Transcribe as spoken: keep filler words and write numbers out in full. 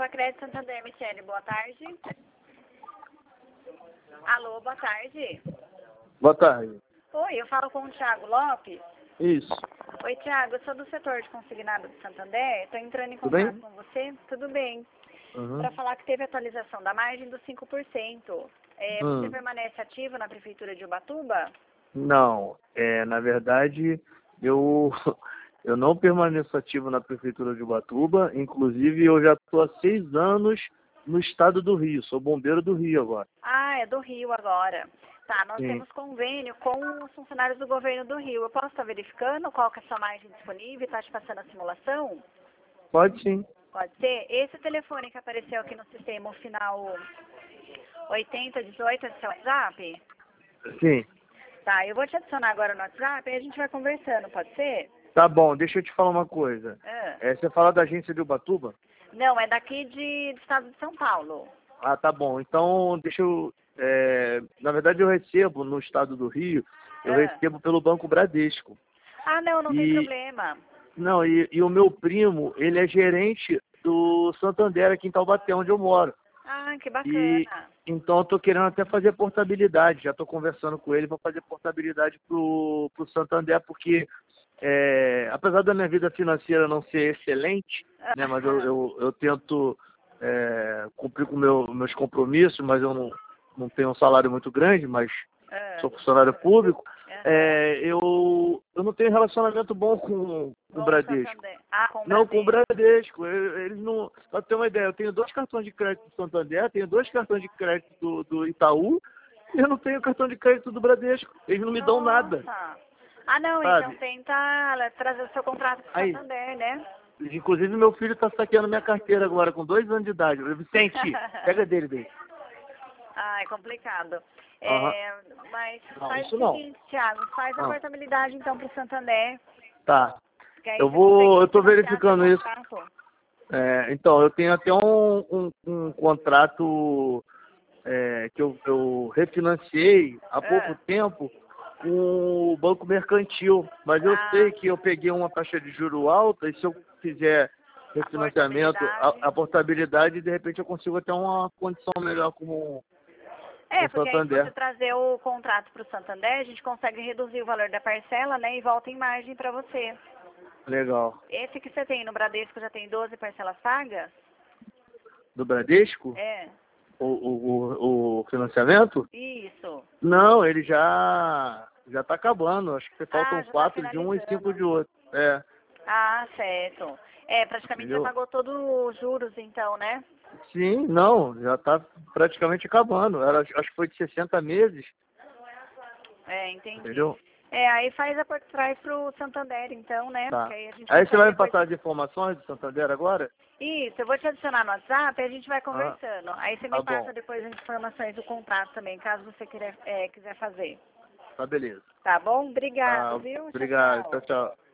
Crédito Santander, Michele, boa tarde. Alô, boa tarde. Boa tarde. Oi, eu falo com o Thiago Lopes. Isso. Oi, Thiago, eu sou do setor de consignado do Santander. Estou entrando em Tudo contato bem? com você. Tudo bem. Uhum. Para falar que teve atualização da margem dos cinco por cento. É, Hum. Você permanece ativo na Prefeitura de Ubatuba? Não, é, na verdade, eu, eu não permaneço ativo na Prefeitura de Ubatuba, inclusive eu já estou há seis anos no estado do Rio, sou bombeiro do Rio agora. Ah, é do Rio agora. Tá, nós Sim. temos convênio com os funcionários do governo do Rio. Eu posso estar verificando qual que é a sua margem disponível? Está te passando a simulação? Pode sim. Pode ser? Esse telefone que apareceu aqui no sistema, o final oitenta dezoito, é do seu WhatsApp? Sim. Tá, eu vou te adicionar agora no WhatsApp e a gente vai conversando, pode ser? Tá bom, deixa eu te falar uma coisa. Ah. É, você fala da agência de Ubatuba? Não, é daqui de, do estado de São Paulo. Ah, tá bom. Então, deixa eu... é, na verdade, eu recebo no estado do Rio, eu Ah. recebo pelo Banco Bradesco. Ah, não, não tem E, problema. não, e, e o meu primo, ele é gerente do Santander aqui em Taubaté, onde eu moro. Ah, que bacana. E então eu tô querendo até fazer portabilidade, já estou conversando com ele para fazer portabilidade pro, pro Santander, porque é, apesar da minha vida financeira não ser excelente, né, mas eu, eu, eu tento é, cumprir com meu, meus compromissos, mas eu não, não tenho um salário muito grande, mas Ah. sou funcionário público. Ah. É, eu, eu não tenho relacionamento bom com, com o Bradesco. Santander. Ah, com o Não, com o Bradesco. Bradesco. Eu- Eles não. Pra ter uma ideia, eu tenho dois cartões de crédito do Santander, tenho dois cartões de crédito do, do Itaú, e eu não tenho cartão de crédito do Bradesco. Eles não me dão nada, Nossa. Ah, não, sabe? então tenta trazer o seu contrato com o Aí, Santander, né? inclusive, meu filho está saqueando minha carteira agora, com dois anos de idade. Eu, Vicente, pega dele, dele. Ah, é complicado. Aham. É, mas Não, faz isso o não. seguinte, Thiago, faz a Ah, portabilidade então pro Santander, tá. que aí Eu você consegue vou. Eu tô financiar seu verificando isso. contrato. É, então, eu tenho até um, um, um contrato é, que eu, eu refinanciei há pouco Ah, tempo com o Banco Mercantil, mas eu ah, sei que eu peguei uma taxa de juro alta e se eu fizer refinanciamento, portabilidade. a, a portabilidade, de repente eu consigo ter uma condição melhor com, com É, o porque aí se você Santander. trazer o contrato pro Santander, a gente consegue reduzir o valor da parcela, né, e volta em margem para você. Legal. Esse que você tem no Bradesco já tem doze parcelas pagas? Do Bradesco, É, o, o, o, o financiamento? isso. Não, ele já já está acabando. Acho que faltam Ah, já tá quatro de um e cinco finalizando. de outro. É, Ah, certo. É, praticamente já entendeu? pagou todos os juros, então, né? Sim, não, já está praticamente acabando. Era, acho que foi de sessenta meses, É, entendi. entendeu? É, aí faz a por trás pro Santander, então, né? Tá. Que aí a gente Aí você consegue vai me depois... passar as informações do Santander agora? Isso, eu vou te adicionar no WhatsApp e a gente vai Ah, conversando. Aí você tá me bom. passa depois as informações do contrato também, caso você queira, é, quiser fazer. Tá beleza. Tá bom? Obrigado, Tá, viu? Tchau, obrigado. Tchau, tchau. tchau.